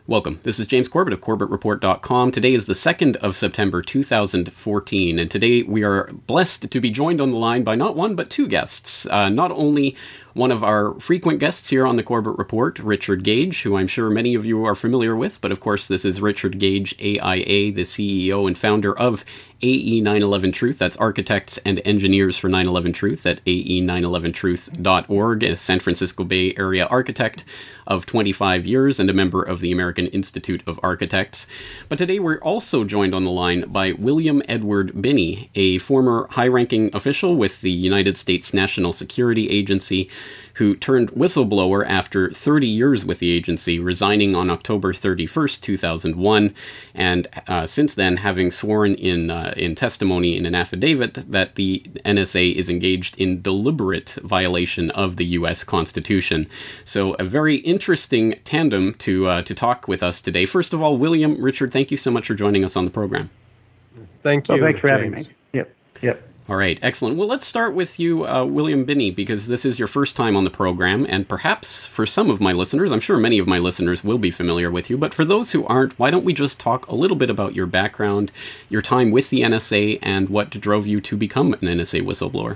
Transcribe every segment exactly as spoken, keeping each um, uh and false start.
Welcome. This is James Corbett of Corbett Report dot com. Today is the second of September two thousand fourteen, and today we are blessed to be joined on the line by not one but two guests. Uh, not only one of our frequent guests here on the Corbett Report, Richard Gage, who I'm sure many of you are familiar with, but of course this is Richard Gage, A I A, the C E O and founder of A E nine eleven Truth. That's Architects and Engineers for nine eleven Truth at A E nine eleven truth dot org, a San Francisco Bay Area architect of twenty-five years and a member of the American Institute of Architects. But today we're also joined on the line by William Edward Binney, a former high-ranking official with the United States National Security Agency, who turned whistleblower after thirty years with the agency, resigning on October thirty-first, two thousand one, and uh, since then having sworn in uh, in testimony in an affidavit that the N S A is engaged in deliberate violation of the U S Constitution. So a very interesting tandem to uh, to talk with us today. First of all, William, Richard, thank you so much for joining us on the program. Thank you, well, thanks for James. having me. Yep, yep. All right, excellent. Well, let's start with you, uh, William Binney, because this is your first time on the program, and perhaps for some of my listeners, I'm sure many of my listeners will be familiar with you, but for those who aren't, why don't we just talk a little bit about your background, your time with the N S A, and what drove you to become an N S A whistleblower?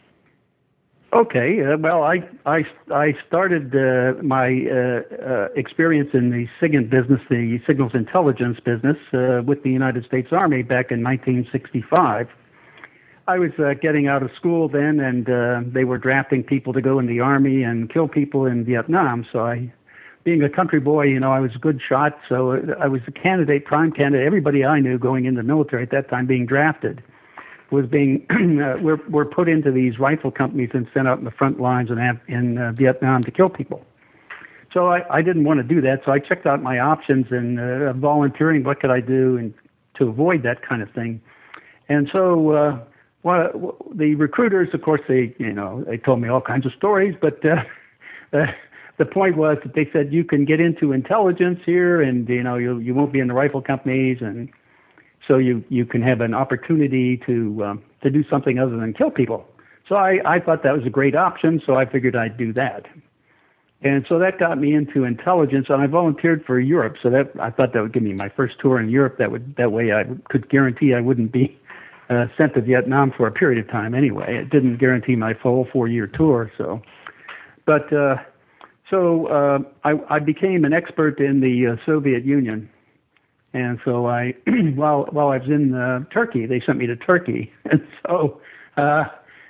Okay, uh, well, I I, I started uh, my uh, uh, experience in the SIGINT business, the signals intelligence business, uh, with the United States Army back in nineteen sixty-five. I was uh, getting out of school then, and uh, they were drafting people to go in the Army and kill people in Vietnam. So I, being a country boy, you know, I was a good shot. So I was a candidate, prime candidate. Everybody I knew going into the military at that time being drafted was being, uh, were, were put into these rifle companies and sent out in the front lines in, in uh, Vietnam to kill people. So I, I didn't want to do that. So I checked out my options and uh, volunteering. What could I do and to avoid that kind of thing? And so, uh, Well, the recruiters, of course, they, you know, they told me all kinds of stories, but uh, uh, the point was that they said you can get into intelligence here, and you know, you you won't be in the rifle companies, and so you you can have an opportunity to um, to do something other than kill people. So I I thought that was a great option, so I figured I'd do that, and so that got me into intelligence, and I volunteered for Europe. So that I thought that would give me my first tour in Europe. That would that way I could guarantee I wouldn't be Uh, sent to Vietnam for a period of time anyway. It didn't guarantee my full four-year tour. So, but uh, so uh, I, I became an expert in the uh, Soviet Union, and so I while while I was in uh, Turkey, they sent me to Turkey, and so uh,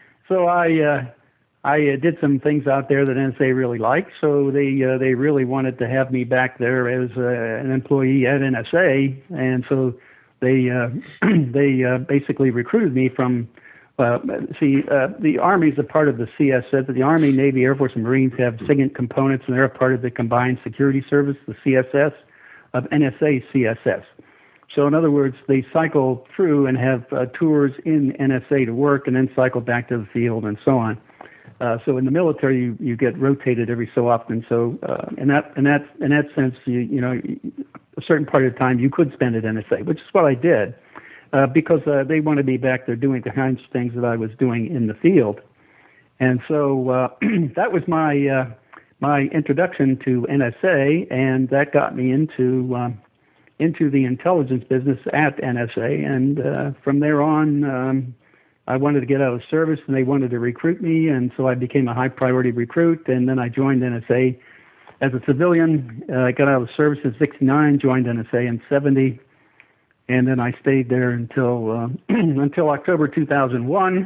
so I uh, I uh, did some things out there that N S A really liked. So they uh, they really wanted to have me back there as uh, an employee at N S A, and so They uh, they uh, basically recruited me from, uh, see, uh, the Army is a part of the C S S. The Army, Navy, Air Force, and Marines have SIGINT components, and they're a part of the Combined Security Service, the C S S, of N S A C S S. So in other words, they cycle through and have uh, tours in N S A to work and then cycle back to the field and so on. Uh, so in the military, you, you get rotated every so often. So uh, in that in that in that sense, you you know, a certain part of the time you could spend at N S A, which is what I did, uh, because uh, they wanted me back there doing the kinds of things that I was doing in the field. And so uh, that was my uh, my introduction to N S A, and that got me into um, into the intelligence business at N S A. And uh, from there on, um, I wanted to get out of service, and they wanted to recruit me, and so I became a high priority recruit. And then I joined N S A as a civilian. uh, I got out of service in sixty-nine, joined N S A in seventy, and then I stayed there until uh, until October two thousand one.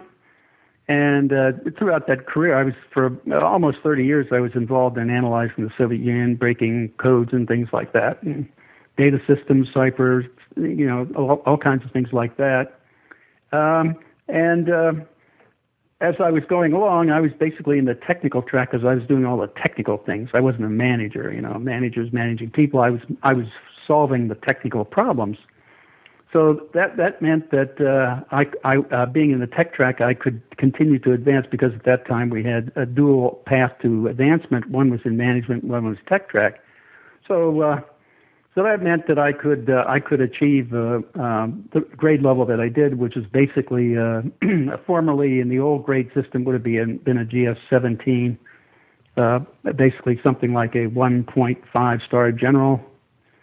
And uh, throughout that career, I was for almost thirty years. I was involved in analyzing the Soviet Union, breaking codes and things like that, and data systems, ciphers, you know, all, all kinds of things like that. Um, and uh, as I was going along, I was basically in the technical track because I was doing all the technical things. I wasn't a manager, you know, managers managing people. I was I was solving the technical problems. So that that meant that uh, I, I uh, being in the tech track, I could continue to advance because at that time we had a dual path to advancement. One was in management, one was tech track. So uh, so that meant that I could uh, I could achieve uh, um, the grade level that I did, which is basically uh, formerly in the old grade system would have been been a G S seventeen, uh, basically something like a one point five star general.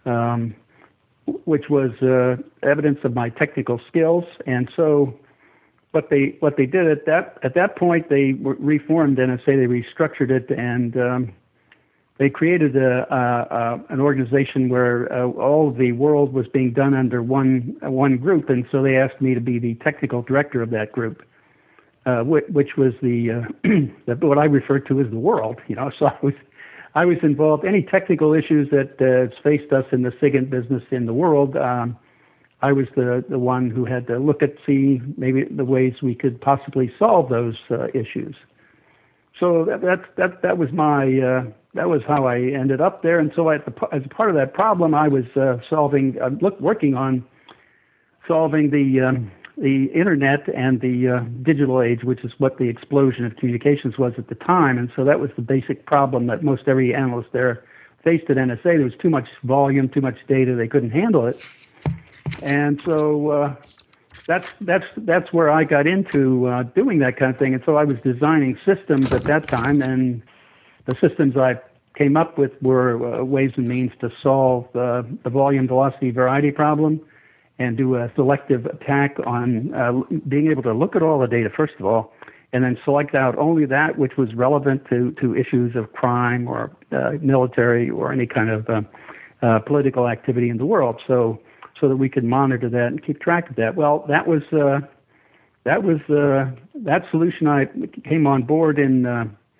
um, which was uh, evidence of my technical skills. And so, what they what they did at that at that point, they reformed N S A. They restructured it, and um, they created a, a, a, an organization where uh, all of the world was being done under one one group. And so they asked me to be the technical director of that group, uh, which, which was the, uh, the what I refer to as the world. You know, so I was I was involved. Any technical issues that uh, faced us in the SIGINT business in the world, um, I was the, the one who had to look at, see maybe the ways we could possibly solve those uh, issues. So that that that, that was my uh, that was how I ended up there. And so, I, as part of that problem, I was uh, solving, uh, look, working on solving the um, the internet and the uh, digital age, which is what the explosion of communications was at the time. And so that was the basic problem that most every analyst there faced at N S A. There was too much volume, too much data. They couldn't handle it. And so uh, that's that's that's where I got into uh, doing that kind of thing. And so I was designing systems at that time, and the systems I came up with were uh, ways and means to solve uh, the volume velocity variety problem, and do a selective attack on uh, being able to look at all the data, first of all, and then select out only that which was relevant to, to issues of crime or uh, military or any kind of uh, uh, political activity in the world, so so that we could monitor that and keep track of that. Well, that was uh, that was uh, that solution. I came on board in uh,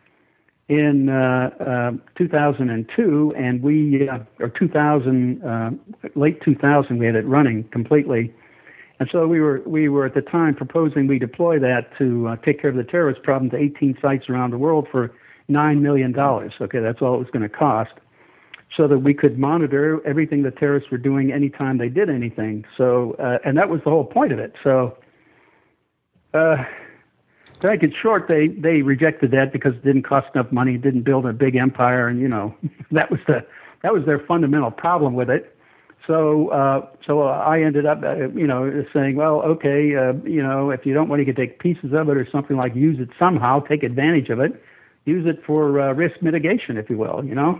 in uh, uh, two thousand two, and we, uh, or two thousand, uh, late two thousand, we had it running completely. And so we were, we were at the time proposing we deploy that to uh, take care of the terrorist problem to eighteen sites around the world for nine million dollars. Okay, that's all it was going to cost, so that we could monitor everything the terrorists were doing anytime they did anything. So, uh, and that was the whole point of it. So, uh, to make it short, they, they rejected that because it didn't cost enough money, it didn't build a big empire, and you know that was the that was their fundamental problem with it. So uh, so I ended up uh, you know saying, well, okay, uh, you know if you don't want to take pieces of it or something, like use it somehow, take advantage of it, use it for uh, risk mitigation, if you will, you know.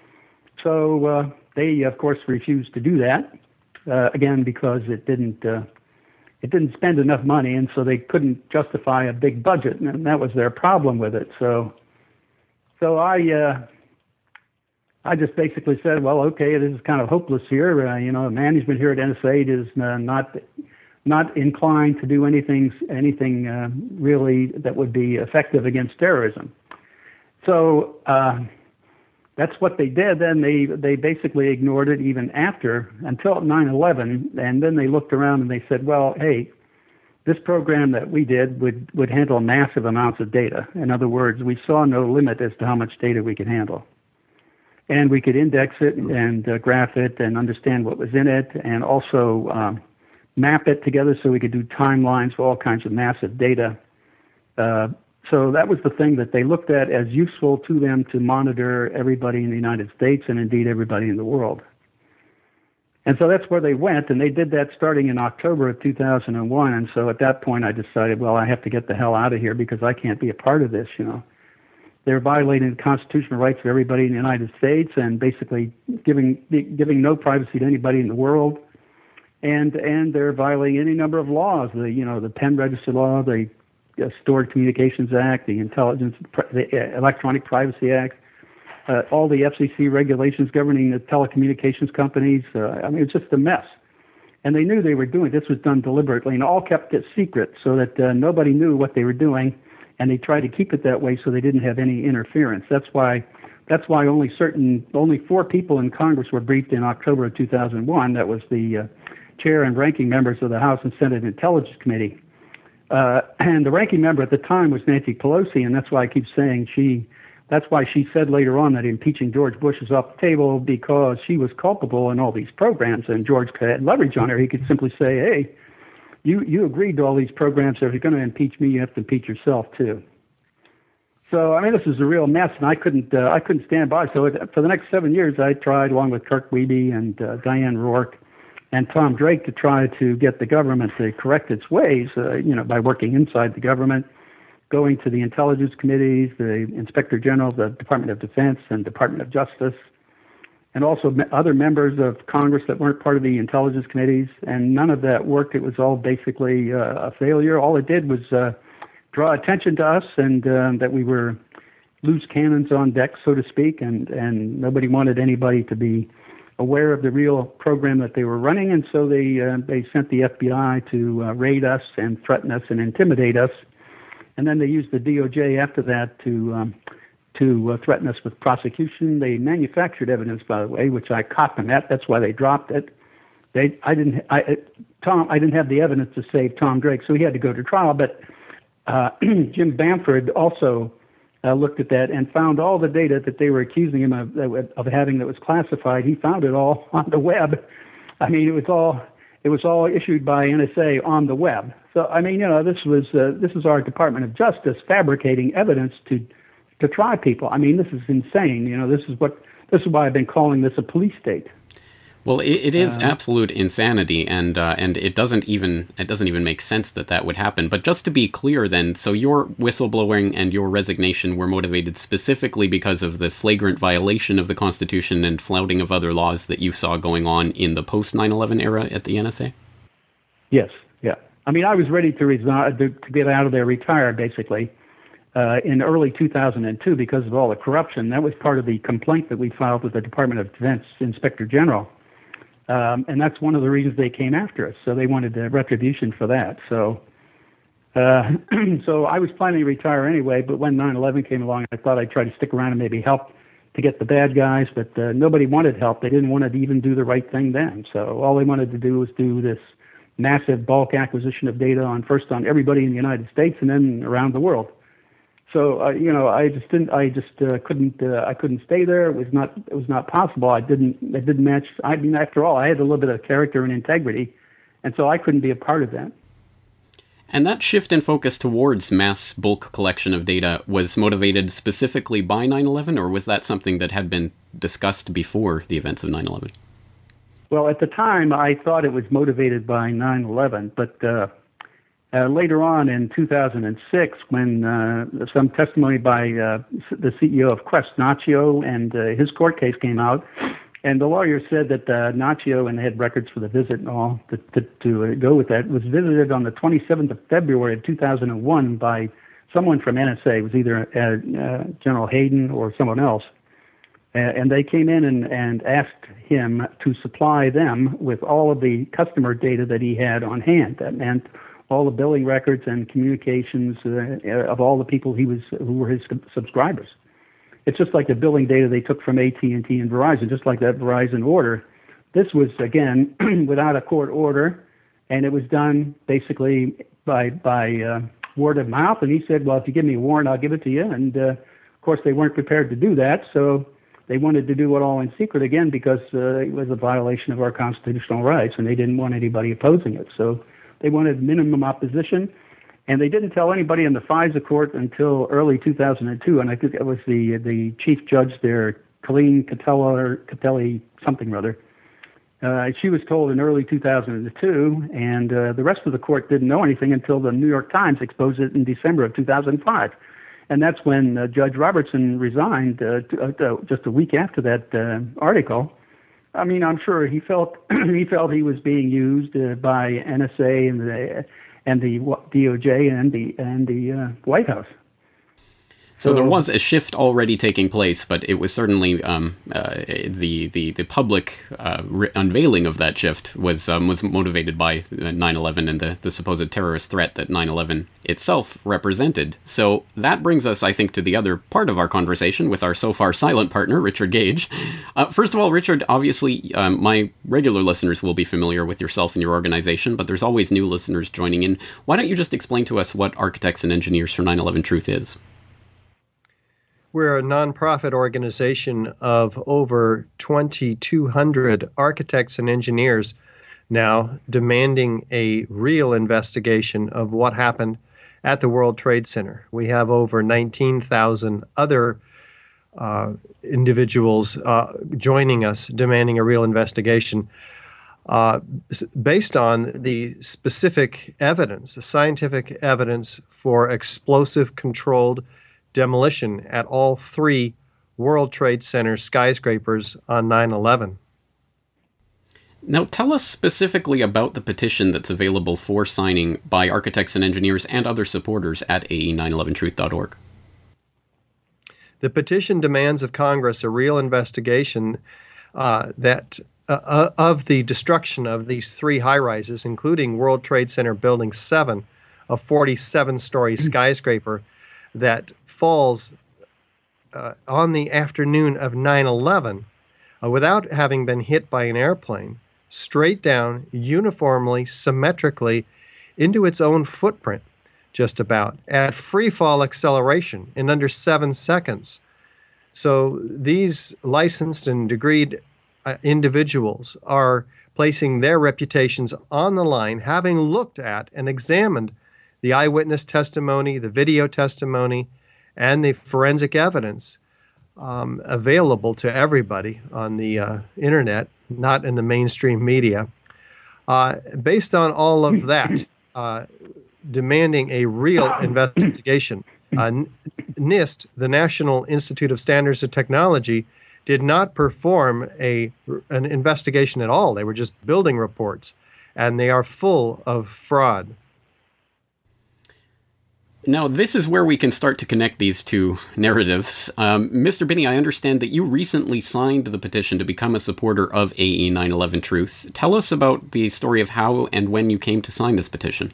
So uh, they of course refused to do that uh, again because it didn't. Uh, It didn't spend enough money, and so they couldn't justify a big budget, and that was their problem with it. So, so I, uh, I just basically said, well, okay, this is kind of hopeless here. Uh, you know, management here at N S A is uh, not, not inclined to do anything, anything uh, really that would be effective against terrorism. So uh, that's what they did. Then they they basically ignored it even after, until nine eleven, and then they looked around and they said, well, hey, this program that we did would, would handle massive amounts of data. In other words, we saw no limit as to how much data we could handle. And we could index it and uh, graph it and understand what was in it, and also um, map it together so we could do timelines for all kinds of massive data. Uh, So that was the thing that they looked at as useful to them to monitor everybody in the United States and indeed everybody in the world. And so that's where they went, and they did that starting in October of two thousand one. And so at that point I decided, well, I have to get the hell out of here because I can't be a part of this, you know. They're violating the constitutional rights of everybody in the United States and basically giving giving no privacy to anybody in the world. And and they're violating any number of laws, the you know, the Penn Register law, the Uh, Stored Communications Act, the Intelligence, the Electronic Privacy Act, uh, all the F C C regulations governing the telecommunications companies. Uh, I mean, it's just a mess. And they knew they were doing this was done deliberately, and all kept it secret so that uh, nobody knew what they were doing, and they tried to keep it that way so they didn't have any interference. That's why that's why only certain only four people in Congress were briefed in October of two thousand one. That was the uh, chair and ranking members of the House and Senate Intelligence Committee. Uh, and the ranking member at the time was Nancy Pelosi, and that's why I keep saying she, that's why she said later on that impeaching George Bush is off the table, because she was culpable in all these programs, and George had leverage on her. He could simply say, hey, you, you agreed to all these programs, so if you're going to impeach me, you have to impeach yourself too. So, I mean, this is a real mess, and I couldn't, uh, I couldn't stand by. So it, for the next seven years, I tried, along with Kirk Wiebe and uh, Diane Rourke and Tom Drake, to try to get the government to correct its ways, uh, you know, by working inside the government, going to the intelligence committees, the Inspector General, the Department of Defense, and Department of Justice, and also me- other members of Congress that weren't part of the intelligence committees, and none of that worked. It was all basically uh, a failure. All it did was uh, draw attention to us and uh, that we were loose cannons on deck, so to speak, and, and nobody wanted anybody to be aware of the real program that they were running, and so they uh, they sent the F B I to uh, raid us and threaten us and intimidate us, and then they used the D O J after that to um, to uh, threaten us with prosecution. They manufactured evidence, by the way, which I caught them at. That's why they dropped it. They I didn't I uh, Tom I didn't have the evidence to save Tom Drake, so he had to go to trial. But uh, Jim Bamford also Uh, looked at that and found all the data that they were accusing him of, of having that was classified. He found it all on the web. I mean, it was all it was all issued by N S A on the web. So I mean, you know, this was uh, this is our Department of Justice fabricating evidence to to try people. I mean, this is insane. You know, this is what this is why I've been calling this a police state. Well, it, it is Uh, absolute insanity, and uh, and it doesn't even it doesn't even make sense that that would happen. But just to be clear, then, so your whistleblowing and your resignation were motivated specifically because of the flagrant violation of the Constitution and flouting of other laws that you saw going on in the post nine eleven era at the N S A? Yes, yeah. I mean, I was ready to resign, to, to get out of there, retire, basically, uh, in early two thousand two because of all the corruption. That was part of the complaint that we filed with the Department of Defense Inspector General. Um, and that's one of the reasons they came after us. So they wanted uh, retribution for that. So uh, so I was planning to retire anyway, but when nine eleven came along, I thought I'd try to stick around and maybe help to get the bad guys, but uh, nobody wanted help. They didn't want to even do the right thing then. So all they wanted to do was do this massive bulk acquisition of data on first on everybody in the United States and then around the world. So uh, you know, I just didn't. I just uh, couldn't. Uh, I couldn't stay there. It was not. It was not possible. I didn't. It didn't match. I mean, after all, I had a little bit of character and integrity, and so I couldn't be a part of that. And that shift in focus towards mass bulk collection of data was motivated specifically by nine eleven, or was that something that had been discussed before the events of nine eleven? Well, at the time, I thought it was motivated by nine eleven, but. Uh, Uh, later on in two thousand six, when uh, some testimony by uh, the C E O of Quest, Nacho, and uh, his court case came out, and the lawyer said that uh, Nacho, and they had records for the visit and all to, to, to uh, go with that, was visited on the twenty-seventh of February of two thousand one by someone from N S A. It was either uh, uh, General Hayden or someone else. Uh, and they came in and, and asked him to supply them with all of the customer data that he had on hand. That meant all the billing records and communications uh, of all the people he was who were his subscribers. It's just like the billing data they took from A T and T and Verizon, just like that Verizon order. This was, again, without a court order, and it was done basically by by uh, word of mouth. And he said, well, if you give me a warrant, I'll give it to you. And, uh, of course, they weren't prepared to do that, so they wanted to do it all in secret again because uh, it was a violation of our constitutional rights, and they didn't want anybody opposing it. So they wanted minimum opposition, and they didn't tell anybody in the FISA court until early two thousand two, and I think it was the the chief judge there, Colleen Catella, or Catelli something or other. Uh, she was told in early two thousand two, and uh, the rest of the court didn't know anything until the New York Times exposed it in December of two thousand five. And that's when uh, Judge Robertson resigned uh, to, uh, just a week after that uh, article. I mean, I'm sure he felt he felt he was being used uh, by N S A and the and the D O J and the and the uh, White House. So, so there was a shift already taking place, but it was certainly um, uh, the the the public uh, re- unveiling of that shift was um, was motivated by nine eleven and the, the supposed terrorist threat that nine eleven itself represented. So that brings us, I think, to the other part of our conversation with our so far silent partner, Richard Gage. Uh, first of all, Richard, obviously, um, my regular listeners will be familiar with yourself and your organization, but there's always new listeners joining in. Why don't you just explain to us what Architects and Engineers for nine eleven Truth is? We're a nonprofit organization of over twenty-two hundred architects and engineers now demanding a real investigation of what happened at the World Trade Center. We have over nineteen thousand other uh, individuals uh, joining us demanding a real investigation uh, based on the specific evidence, the scientific evidence for explosive controlled demolition at all three World Trade Center skyscrapers on nine eleven. Now, tell us specifically about the petition that's available for signing by architects and engineers and other supporters at A E nine eleven truth dot org. The petition demands of Congress a real investigation uh, that uh, of the destruction of these three high-rises, including World Trade Center Building seven, a forty-seven-story skyscraper that falls uh, on the afternoon of nine eleven uh, without having been hit by an airplane, straight down, uniformly, symmetrically, into its own footprint, just about, at free fall acceleration in under seven seconds. So these licensed and degreed uh, individuals are placing their reputations on the line, having looked at and examined the eyewitness testimony, the video testimony, and the forensic evidence um, available to everybody on the uh, internet, not in the mainstream media. Uh, based on all of that, uh, demanding a real investigation. Uh, NIST, the National Institute of Standards and Technology, did not perform a an investigation at all. They were just building reports, and they are full of fraud. Now, this is where we can start to connect these two narratives. Um, Mister Binney, I understand that you recently signed the petition to become a supporter of A E nine eleven Truth. Tell us about the story of how and when you came to sign this petition.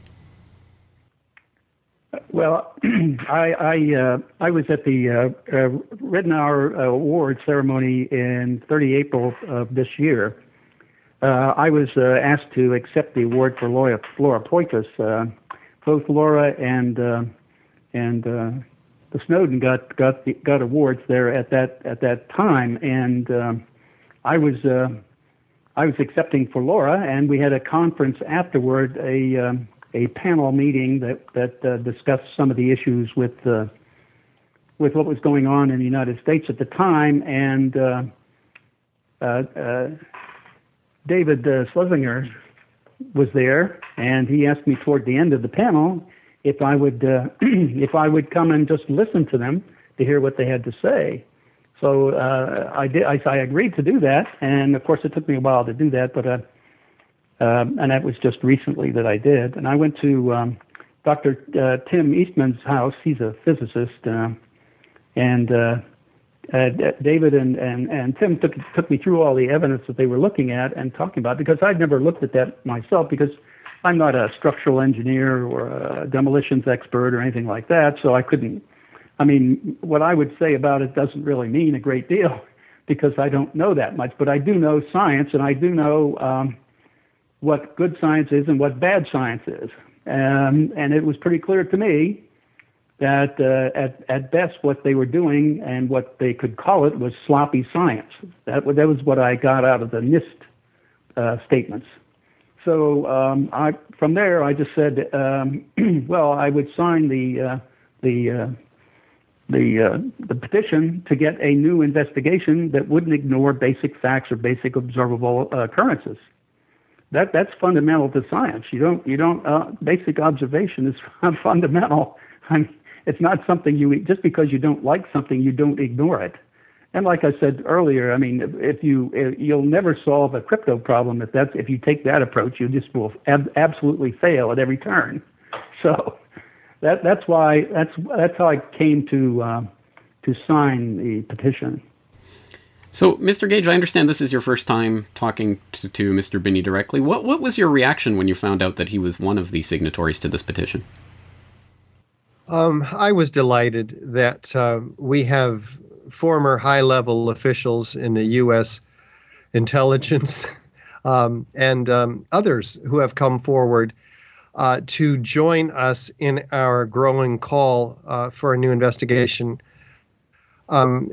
Well, I I, uh, I was at the uh, uh, Ridenour Award ceremony in thirty April of this year. Uh, I was uh, asked to accept the award for Laura, Laura Poitras. Uh, both Laura and uh, and uh, the Snowden got got the, got awards there at that at that time, and um, I was uh, I was accepting for Laura, and we had a conference afterward, a um, a panel meeting that that uh, discussed some of the issues with uh, with what was going on in the United States at the time, and uh, uh, uh, David uh, Schlesinger was there, and he asked me toward the end of the panel if I would uh, if I would come and just listen to them to hear what they had to say. So uh, I did. I, I agreed to do that, and of course it took me a while to do that, but uh, um, and that was just recently that I did. And I went to um, Doctor Uh, Tim Eastman's house. He's a physicist, uh, and uh, uh, David and, and, and Tim took took me through all the evidence that they were looking at and talking about, because I'd never looked at that myself, because I'm not a structural engineer or a demolitions expert or anything like that, so I couldn't. I mean, what I would say about it doesn't really mean a great deal, because I don't know that much. But I do know science, and I do know um, what good science is and what bad science is. Um, and it was pretty clear to me that uh, at, at best what they were doing and what they could call it was sloppy science. That, that was what I got out of the NIST uh, statements. So um, I, from there, I just said, um, well, I would sign the uh, the uh, the uh, the petition to get a new investigation that wouldn't ignore basic facts or basic observable uh, occurrences. That that's fundamental to science. You don't you don't uh, basic observation is fundamental. I mean, it's not something you just because you don't like something, you don't ignore it. And like I said earlier, I mean, if you if you'll never solve a crypto problem if that's if you take that approach, you just will ab- absolutely fail at every turn. So that that's why that's that's how I came to uh, to sign the petition. So, Mister Gage, I understand this is your first time talking to, to Mister Binney directly. What what was your reaction when you found out that he was one of the signatories to this petition? Um, I was delighted that uh, we have former high-level officials in the U S intelligence um, and um, others who have come forward uh, to join us in our growing call uh, for a new investigation. Um,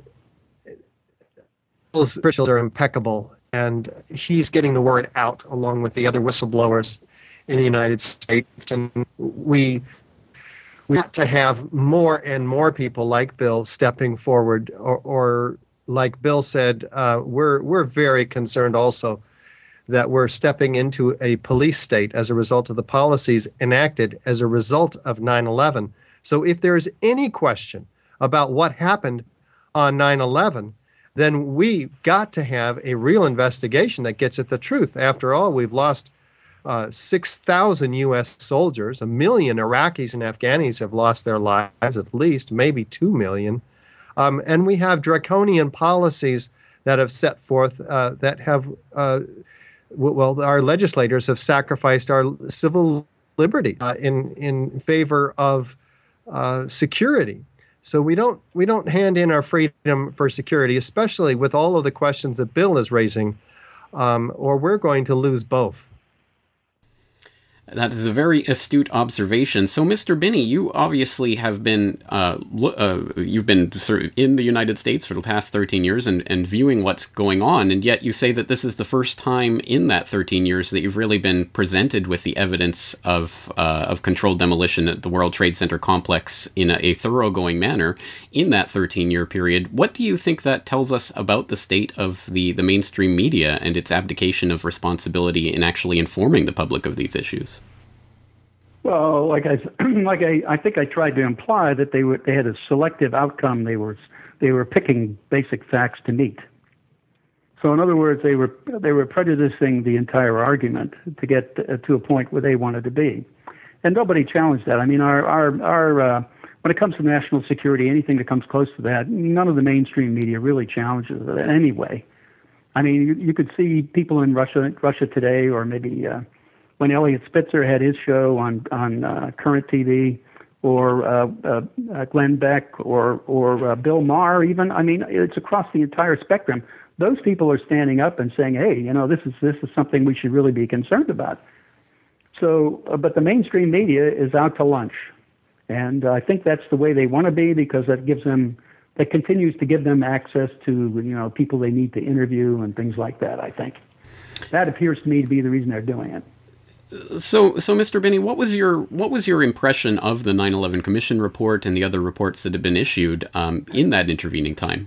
Bill's credentials are impeccable, and he's getting the word out along with the other whistleblowers in the United States. And we we have to have more and more people like Bill stepping forward, or, or like Bill said, uh, we're we're very concerned also that we're stepping into a police state as a result of the policies enacted as a result of nine eleven. So if there's any question about what happened on nine eleven, then we got to have a real investigation that gets at the truth. After all, we've lost uh, six thousand U S soldiers, a million Iraqis and Afghanis have lost their lives, at least, maybe two million. Um, and we have draconian policies that have set forth uh, that have, uh, well, our legislators have sacrificed our civil liberty uh, in in favor of uh, security. So we don't we don't hand in our freedom for security, especially with all of the questions that Bill is raising, um, or we're going to lose both. That is a very astute observation. So, Mister Binney, you obviously have been uh, uh, you've been sort of in the United States for the past thirteen years and, and viewing what's going on, and yet you say that this is the first time in that thirteen years that you've really been presented with the evidence of uh, of controlled demolition at the World Trade Center complex in a, a thoroughgoing manner in that thirteen-year period. What do you think that tells us about the state of the, the mainstream media and its abdication of responsibility in actually informing the public of these issues? Well, like I, like I, I think I tried to imply that they were they had a selective outcome. They were they were picking basic facts to meet. So, in other words, they were they were prejudicing the entire argument to get to a point where they wanted to be, and nobody challenged that. I mean, our our our uh, when it comes to national security, anything that comes close to that, none of the mainstream media really challenges it in any way. I mean, you, you could see people in Russia Russia Today, or maybe. Uh, When Elliot Spitzer had his show on on uh, Current T V, or uh, uh, uh, Glenn Beck, or or uh, Bill Maher, even I mean, it's across the entire spectrum. Those people are standing up and saying, "Hey, you know, this is this is something we should really be concerned about." So, uh, but the mainstream media is out to lunch, and uh, I think that's the way they want to be because that gives them that continues to give them access to you know people they need to interview and things like that. I think that appears to me to be the reason they're doing it. So, so Mister Binney, what was your what was your impression of the nine eleven Commission report and the other reports that had been issued um, in that intervening time?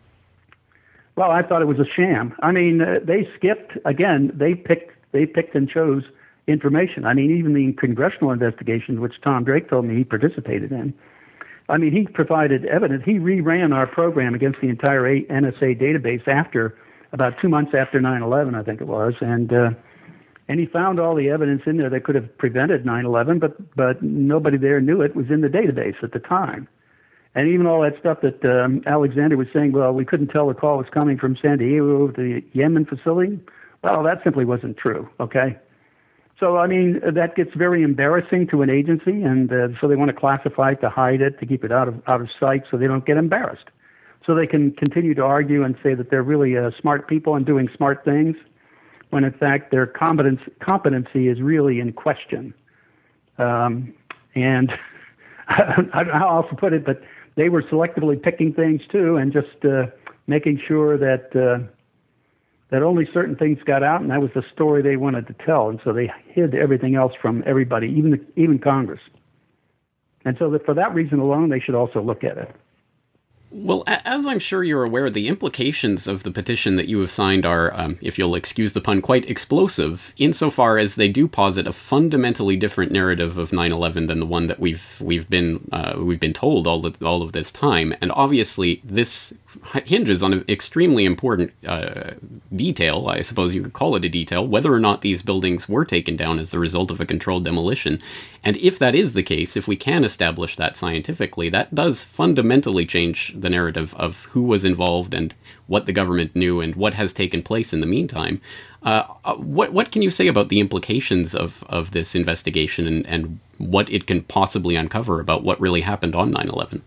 Well, I thought it was a sham. I mean, uh, they skipped again. They picked they picked and chose information. I mean, even the congressional investigations, which Tom Drake told me he participated in. I mean, he provided evidence. He reran our program against the entire N S A database after about two months after nine eleven, I think it was, and. Uh, And he found all the evidence in there that could have prevented nine eleven, but but nobody there knew it was in the database at the time. And even all that stuff that um, Alexander was saying, well, we couldn't tell the call was coming from San Diego to the Yemen facility. Well, that simply wasn't true, okay? So, I mean, that gets very embarrassing to an agency, and uh, so they want to classify it to hide it, to keep it out of out of sight so they don't get embarrassed. So they can continue to argue and say that they're really uh, smart people and doing smart things, when in fact their competence, competency is really in question. Um, and I don't know how else to put it, but they were selectively picking things too and just uh, making sure that uh, that only certain things got out, and that was the story they wanted to tell. And so they hid everything else from everybody, even the, even Congress. And so that for that reason alone, they should also look at it. Well, as I'm sure you're aware, the implications of the petition that you have signed are, um, if you'll excuse the pun, quite explosive, insofar as they do posit a fundamentally different narrative of nine eleven than the one that we've we've been uh, we've been told all of, all of this time. And obviously, this hinges on an extremely important uh, detail, I suppose you could call it a detail, whether or not these buildings were taken down as the result of a controlled demolition. And if that is the case, if we can establish that scientifically, that does fundamentally change the narrative of who was involved and what the government knew and what has taken place in the meantime. Uh, what what can you say about the implications of, of this investigation and, and what it can possibly uncover about what really happened on nine eleven?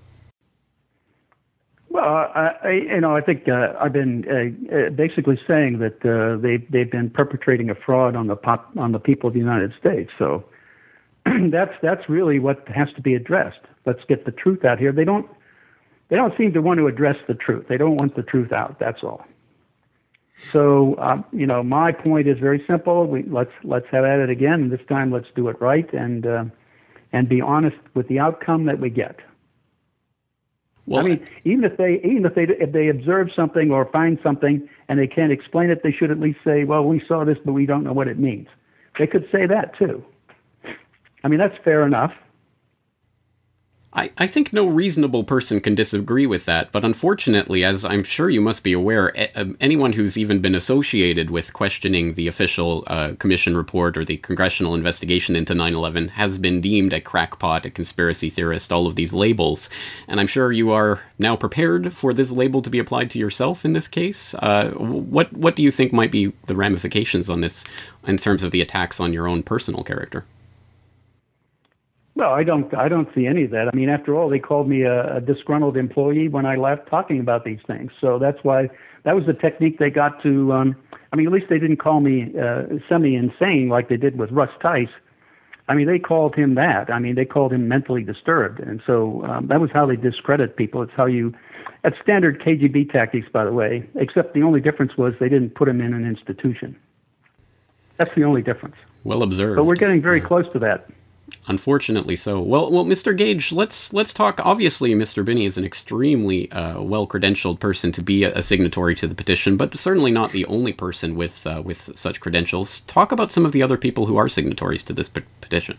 Well, I, I, you know, I think uh, I've been uh, uh, basically saying that uh, they they've been perpetrating a fraud on the pop, on the people of the United States. So that's that's really what has to be addressed. Let's get the truth out here. They don't they don't seem to want to address the truth. They don't want the truth out. That's all. So um, you know, my point is very simple. We let's let's have at it again. And this time, let's do it right and uh, and be honest with the outcome that we get. Well, I mean, even if they even if they if they observe something or find something and they can't explain it, they should at least say, "Well, we saw this, but we don't know what it means." They could say that too. I mean, that's fair enough. I, I think no reasonable person can disagree with that, but unfortunately, as I'm sure you must be aware, a- anyone who's even been associated with questioning the official uh, commission report or the congressional investigation into nine eleven has been deemed a crackpot, a conspiracy theorist, all of these labels. And I'm sure you are now prepared for this label to be applied to yourself in this case. Uh, what, what do you think might be the ramifications on this in terms of the attacks on your own personal character? Well, I don't. I don't see any of that. I mean, after all, they called me a, a disgruntled employee when I left talking about these things. So that's why that was the technique they got to. Um, I mean, at least they didn't call me uh, semi-insane like they did with Russ Tice. I mean, they called him that. I mean, they called him mentally disturbed, and so um, that was how they discredit people. It's how you. That's standard K G B tactics, by the way. Except the only difference was they didn't put him in an institution. That's the only difference. Well observed. But we're getting very close to that. Unfortunately so. Well, well, Mister Gage, let's let's talk. Obviously, Mister Binney is an extremely uh, well-credentialed person to be a, a signatory to the petition, but certainly not the only person with uh, with such credentials. Talk about some of the other people who are signatories to this pe- petition.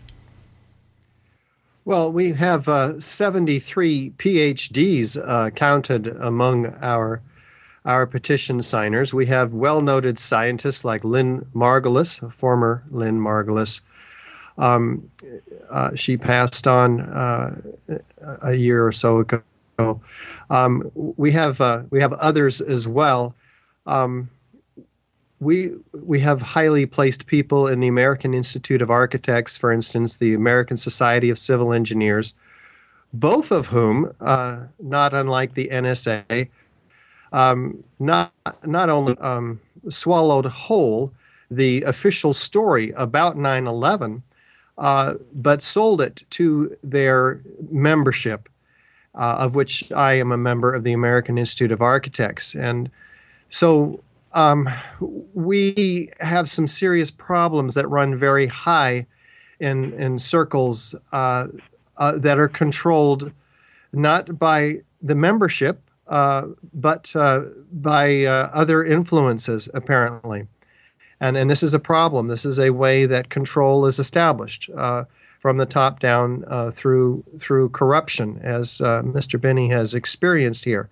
Well, we have uh, seventy-three P H Ds uh, counted among our our petition signers. We have well-noted scientists like Lynn Margulis, former Lynn Margulis. Um, uh, she passed on uh, a year or so ago. Um, we have uh, we have others as well. Um, we we have highly placed people in the American Institute of Architects, for instance, the American Society of Civil Engineers, both of whom, uh, not unlike the N S A, um, not not only um, swallowed whole the official story about nine eleven. Uh, but sold it to their membership, uh, of which I am a member of the American Institute of Architects. And so um, we have some serious problems that run very high in, in circles uh, uh, that are controlled not by the membership, uh, but uh, by uh, other influences, apparently. And, and this is a problem. This is a way that control is established uh, from the top down uh, through through corruption, as uh, Mister Binney has experienced here.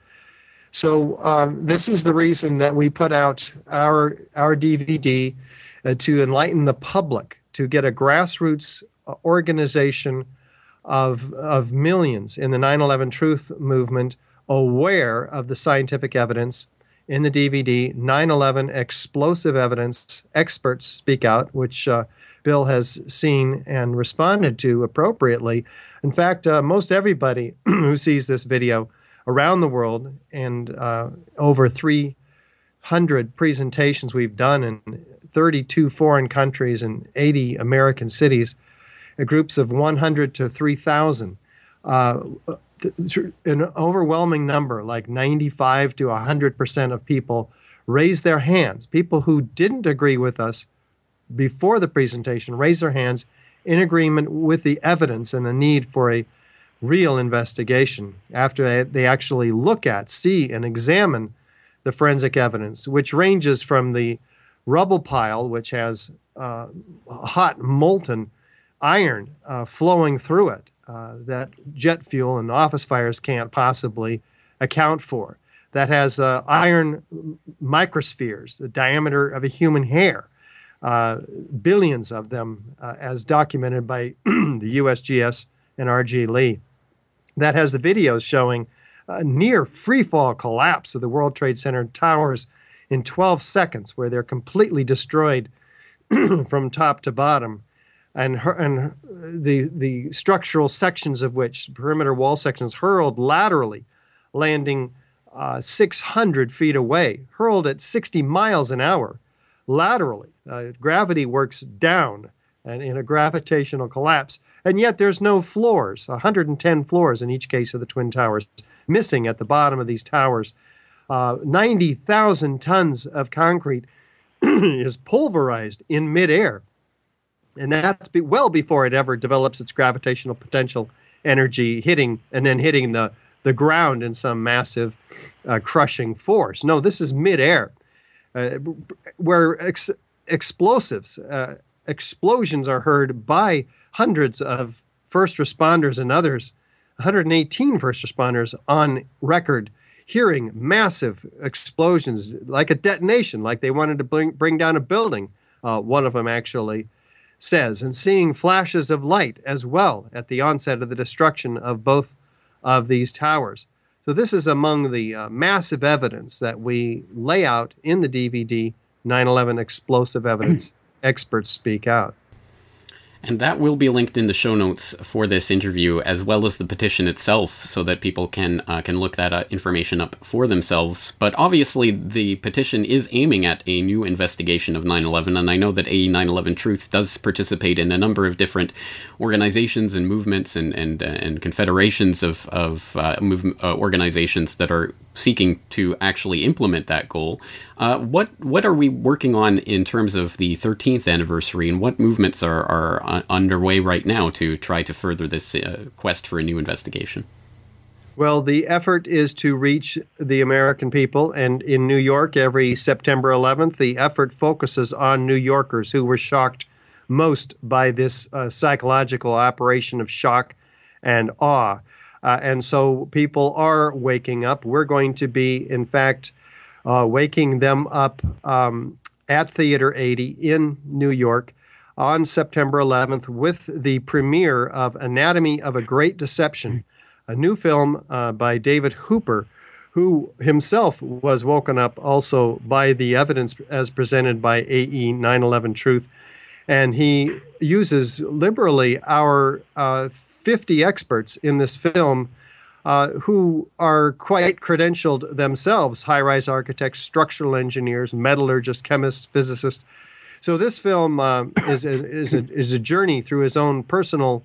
So um, this is the reason that we put out our our D V D uh, to enlighten the public, to get a grassroots organization of of millions in the nine eleven Truth movement aware of the scientific evidence. In the D V D, nine eleven Explosive Evidence, Experts Speak Out, which uh, Bill has seen and responded to appropriately. In fact, uh, most everybody who sees this video around the world, and uh, over three hundred presentations we've done in thirty-two foreign countries and eighty American cities, uh, groups of one hundred to three thousand, uh, an overwhelming number, like ninety-five to one hundred percent of people raised their hands. People who didn't agree with us before the presentation raised their hands in agreement with the evidence and the need for a real investigation after they actually look at, see, and examine the forensic evidence, which ranges from the rubble pile, which has uh, hot, molten iron uh, flowing through it, Uh, that jet fuel and office fires can't possibly account for. That has uh, iron microspheres, the diameter of a human hair, uh, billions of them, uh, as documented by the U S G S and R G Lee. That has the videos showing a near free-fall collapse of the World Trade Center towers in twelve seconds, where they're completely destroyed from top to bottom. And, her, and the the structural sections of which, perimeter wall sections, hurled laterally, landing uh, six hundred feet away, hurled at sixty miles an hour, laterally. Uh, gravity works down and in a gravitational collapse. And yet there's no floors, one hundred ten floors in each case of the Twin Towers, missing at the bottom of these towers. Uh, ninety thousand tons of concrete is pulverized in midair. And that's be, well before it ever develops its gravitational potential energy, hitting and then hitting the, the ground in some massive uh, crushing force. No, this is midair, uh, where ex- explosives, uh, explosions are heard by hundreds of first responders and others hundred eighteen first responders on record hearing massive explosions, like a detonation, like they wanted to bring, bring down a building, uh, one of them actually says, and seeing flashes of light as well at the onset of the destruction of both of these towers. So this is among the uh, massive evidence that we lay out in the D V D, nine eleven Explosive Evidence Experts Speak Out. And that will be linked in the show notes for this interview, as well as the petition itself, so that people can uh, can look that uh, information up for themselves. But obviously, the petition is aiming at a new investigation of nine eleven, and I know that A nine eleven Truth does participate in a number of different organizations and movements and and, uh, and confederations of, of uh, move, uh, organizations that are seeking to actually implement that goal. Uh, what what are we working on in terms of the thirteenth anniversary, and what movements are, are uh, underway right now to try to further this uh, quest for a new investigation? Well, the effort is to reach the American people, and in New York, every September eleventh, the effort focuses on New Yorkers who were shocked most by this uh, psychological operation of shock and awe. Uh, and so people are waking up. We're going to be, in fact, uh, waking them up um, at Theater eighty in New York on September eleventh with the premiere of Anatomy of a Great Deception, a new film uh, by David Hooper, who himself was woken up also by the evidence as presented by A E nine eleven Truth. And he uses liberally our uh, fifty experts in this film uh, who are quite credentialed themselves, high-rise architects, structural engineers, metallurgists, chemists, physicists. So this film uh, is, is, a, is a journey through his own personal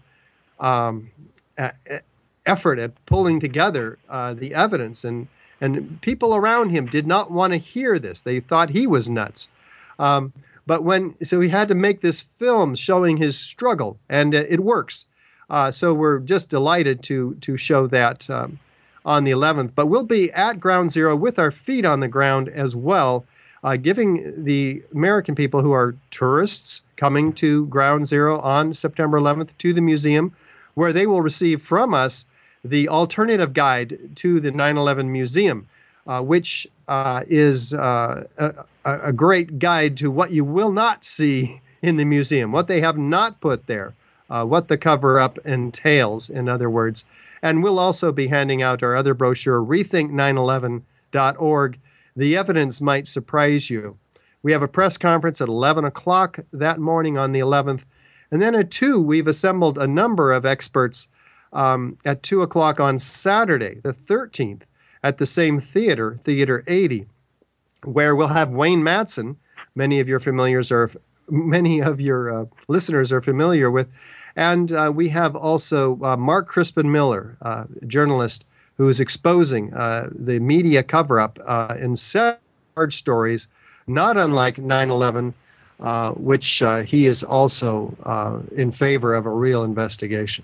um, a- effort at pulling together uh, the evidence. And, and people around him did not want to hear this. They thought he was nuts. Um, but when so he had to make this film showing his struggle, and uh, it works. Uh, so we're just delighted to to show that um, on the eleventh. But we'll be at Ground Zero with our feet on the ground as well, uh, giving the American people who are tourists coming to Ground Zero on September eleventh to the museum, where they will receive from us the alternative guide to the nine eleven Museum, uh, which uh, is uh, a, a great guide to what you will not see in the museum, what they have not put there. Uh, what the cover-up entails, in other words. And we'll also be handing out our other brochure, rethink nine eleven dot org. The evidence might surprise you. We have a press conference at eleven o'clock that morning on the eleventh. And then at two, we've assembled a number of experts um, at two o'clock on Saturday, the thirteenth, at the same theater, Theater eighty, where we'll have Wayne Madsen. Many of your familiars are many of your uh, listeners are familiar with. And uh, we have also uh, Mark Crispin Miller, uh, a journalist who is exposing uh, the media cover-up uh, in several large stories, not unlike nine eleven, uh, which uh, he is also uh, in favor of a real investigation.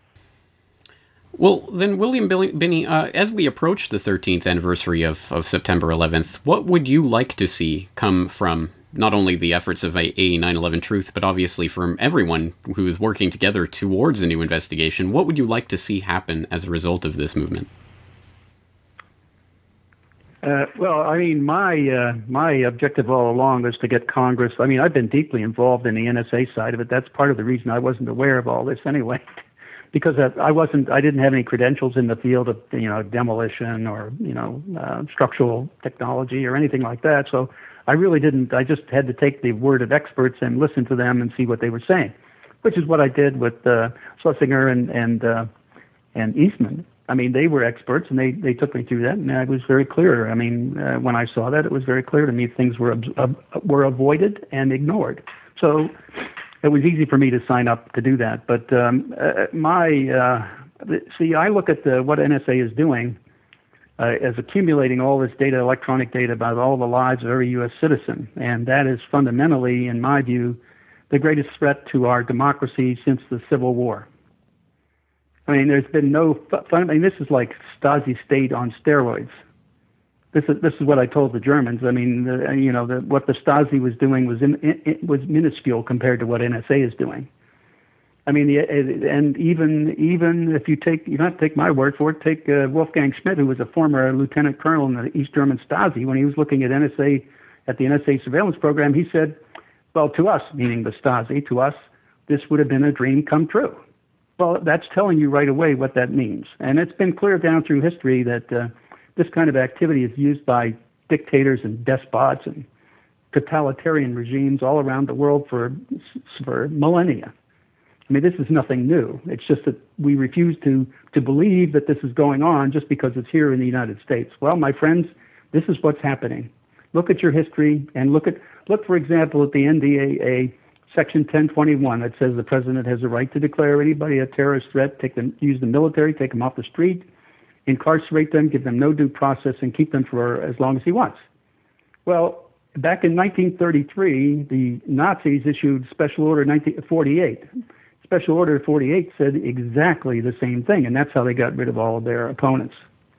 Well, then, William Binney, uh, as we approach the thirteenth anniversary of, of September eleventh, what would you like to see come from not only the efforts of A E nine eleven Truth, but obviously from everyone who is working together towards a new investigation? What would you like to see happen as a result of this movement? Uh, well, I mean, my uh, my objective all along was to get Congress. I mean, I've been deeply involved in the N S A side of it. That's part of the reason I wasn't aware of all this anyway, because I wasn't. I didn't have any credentials in the field of you know demolition or you know uh, structural technology or anything like that. So I really didn't. I just had to take the word of experts and listen to them and see what they were saying, which is what I did with uh, Schlesinger and and uh, and Eastman. I mean, they were experts, and they, they took me through that, and it was very clear. I mean, uh, when I saw that, it was very clear to me things were uh, were avoided and ignored. So it was easy for me to sign up to do that. But um, uh, my uh, see, I look at the, what N S A is doing uh, as accumulating all this data, electronic data about all the lives of every U S citizen, and that is fundamentally, in my view, the greatest threat to our democracy since the Civil War. I mean, there's been no fun. I mean, this is like Stasi state on steroids. This is this is what I told the Germans. I mean, the, you know, the, what the Stasi was doing was in, it was minuscule compared to what N S A is doing. I mean, and even even if you take, you don't have to take my word for it, take uh, Wolfgang Schmidt, who was a former lieutenant colonel in the East German Stasi, when he was looking at N S A, at the N S A surveillance program, he said, well, to us, meaning the Stasi, to us, this would have been a dream come true. Well, that's telling you right away what that means. And it's been clear down through history that uh, this kind of activity is used by dictators and despots and totalitarian regimes all around the world for for millennia. I mean, this is nothing new. It's just that we refuse to, to believe that this is going on just because it's here in the United States. Well, my friends, this is what's happening. Look at your history and look at, look, for example, at the N D A A Section ten twenty-one that says the president has a right to declare anybody a terrorist threat, take them, use the military, take them off the street, incarcerate them, give them no due process, and keep them for as long as he wants. Well, back in nineteen thirty-three, the Nazis issued Special Order nineteen forty-eight. Special Order forty-eight said exactly the same thing, and that's how they got rid of all of their opponents.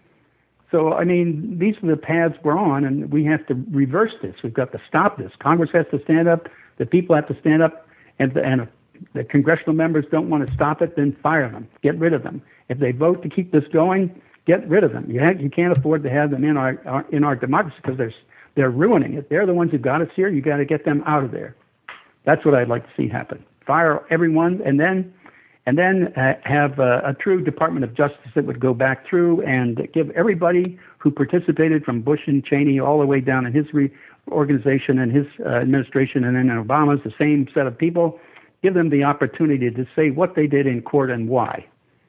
So, I mean, these are the paths we're on, and we have to reverse this. We've got to stop this. Congress has to stand up. The people have to stand up, and the, and if the congressional members don't want to stop it, then fire them. Get rid of them. If they vote to keep this going, get rid of them. You, have, you can't afford to have them in our, our in our democracy because they're, they're ruining it. They're the ones who got us here. You got to get them out of there. That's what I'd like to see happen. Fire everyone, and then and then uh, have uh, a true Department of Justice that would go back through and give everybody who participated from Bush and Cheney all the way down in his re- organization and his uh, administration, and then Obama's, the same set of people, give them the opportunity to say what they did in court and why.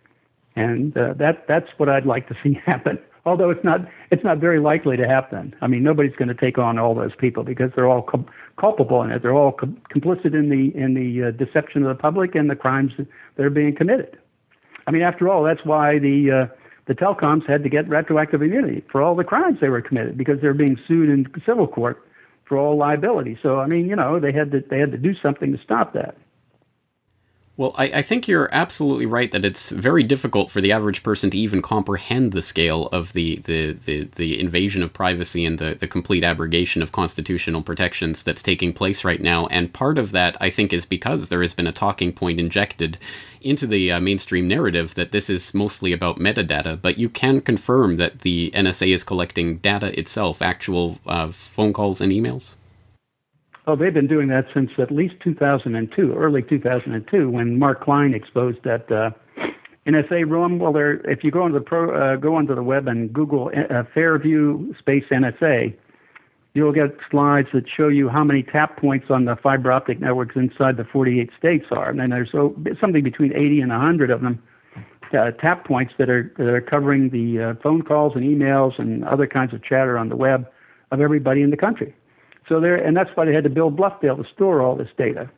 And uh, that that's what I'd like to see happen. Although it's not it's not very likely to happen. I mean, nobody's going to take on all those people because they're all com- culpable in it. They're all com- complicit in the in the uh, deception of the public and the crimes that are being committed. I mean, after all, that's why the uh, the telecoms had to get retroactive immunity for all the crimes they were committed because they're being sued in civil court for all liability. So, I mean, you know, they had to they had to do something to stop that. Well, I, I think you're absolutely right that it's very difficult for the average person to even comprehend the scale of the the, the, the invasion of privacy and the, the complete abrogation of constitutional protections that's taking place right now. And part of that, I think, is because there has been a talking point injected into the uh, mainstream narrative that this is mostly about metadata. But you can confirm that the N S A is collecting data itself, actual uh, phone calls and emails? Oh, they've been doing that since at least two thousand two, early two thousand two, when Mark Klein exposed that uh, N S A room. Well, there, if you go onto the pro, uh, go onto the web and Google uh, Fairview space N S A, you'll get slides that show you how many tap points on the fiber optic networks inside the forty-eight states are, and then there's so, something between eighty and one hundred of them uh, tap points that are that are covering the uh, phone calls and emails and other kinds of chatter on the web of everybody in the country. So there, and that's why they had to build Bluffdale to store all this data.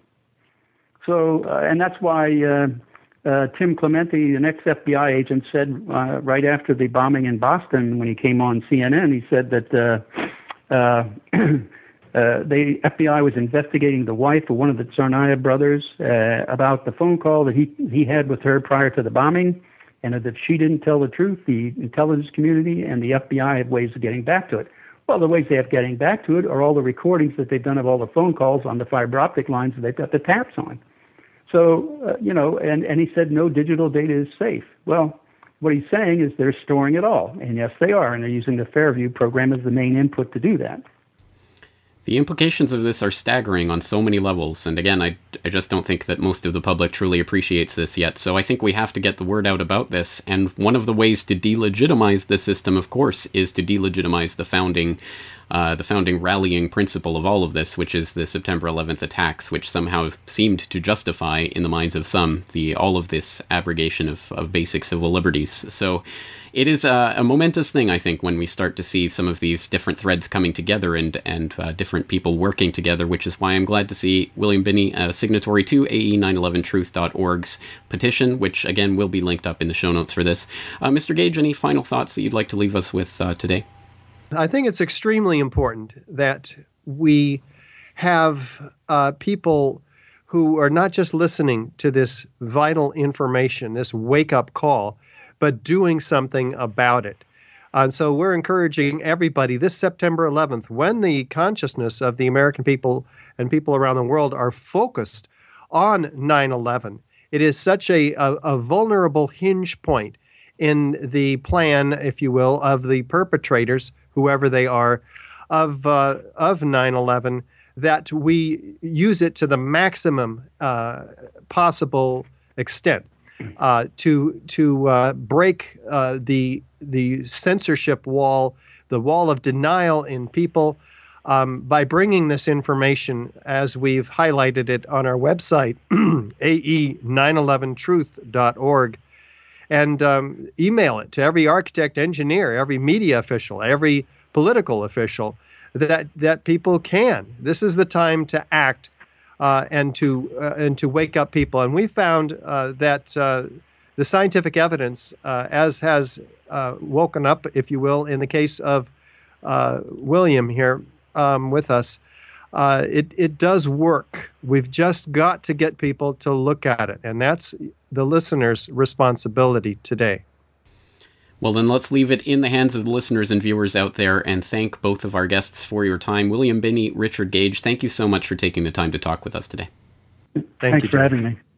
So, uh, and that's why uh, uh, Tim Clementi, an ex-F B I agent, said uh, right after the bombing in Boston, when he came on C N N, he said that uh, uh, uh, the F B I was investigating the wife of one of the Tsarnaev brothers uh, about the phone call that he he had with her prior to the bombing, and that if she didn't tell the truth, the intelligence community and the F B I have ways of getting back to it. Well, the ways they have getting back to it are all the recordings that they've done of all the phone calls on the fiber optic lines that they've got the taps on. So, uh, you know, and, and he said no digital data is safe. Well, what he's saying is they're storing it all. And yes, they are. And they're using the Fairview program as the main input to do that. The implications of this are staggering on so many levels, and again, I, I just don't think that most of the public truly appreciates this yet, so I think we have to get the word out about this, and one of the ways to delegitimize the system, of course, is to delegitimize the founding uh, the founding rallying principle of all of this, which is the September eleventh attacks, which somehow seemed to justify, in the minds of some, the all of this abrogation of, of basic civil liberties. So it is a, a momentous thing, I think, when we start to see some of these different threads coming together and, and uh, different people working together, which is why I'm glad to see William Binney, uh, signatory to A E nine eleven truth dot org's petition, which, again, will be linked up in the show notes for this. Uh, Mister Gage, any final thoughts that you'd like to leave us with uh, today? I think it's extremely important that we have uh, people who are not just listening to this vital information, this wake-up call, but doing something about it. And so we're encouraging everybody this September eleventh, when the consciousness of the American people and people around the world are focused on nine eleven It is such a, a, a vulnerable hinge point in the plan, if you will, of the perpetrators, whoever they are, of uh, of nine eleven, that we use it to the maximum uh, possible extent uh, to to uh, break uh, the the censorship wall, the wall of denial in people, um, by bringing this information as we've highlighted it on our website, A E nine eleven truth dot org. And um, email it to every architect, engineer, every media official, every political official, that that people can. This is the time to act uh, and to uh, and to wake up people. And we found uh, that uh, the scientific evidence, uh, as has uh, woken up, if you will, in the case of uh, William here um, with us, uh, it it does work. We've just got to get people to look at it, and that's the listener's responsibility today. Well, then let's leave it in the hands of the listeners and viewers out there, and thank both of our guests for your time. William Binney, Richard Gage, thank you so much for taking the time to talk with us today. Thank Thanks you, for John. having me.